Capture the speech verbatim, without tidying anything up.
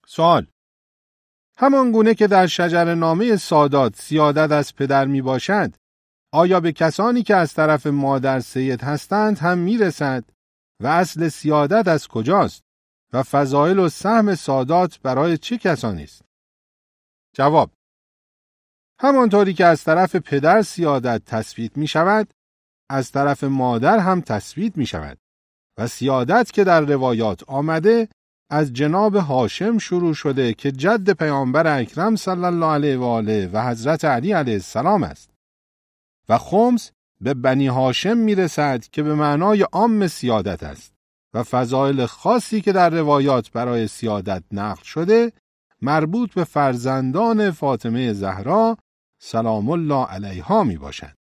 سوال: همان گونه که در شجره‌نامه سادات سیادت از پدر می باشد، آیا به کسانی که از طرف مادر سید هستند هم می رسد و اصل سیادت از کجاست و فضائل و سهم سادات برای چه کسانی است؟ جواب: همانطوری که از طرف پدر سیادت تثبیت می شود، از طرف مادر هم تثبیت می شود و سیادت که در روایات آمده از جناب هاشم شروع شده که جد پیامبر اکرم صلی الله علیه و آله و حضرت علی علیه السلام است و خمس به بنی هاشم می رسد که به معنای عام سیادت است و فضائل خاصی که در روایات برای سیادت نقل شده مربوط به فرزندان فاطمه زهرا سلام الله علیها می باشد.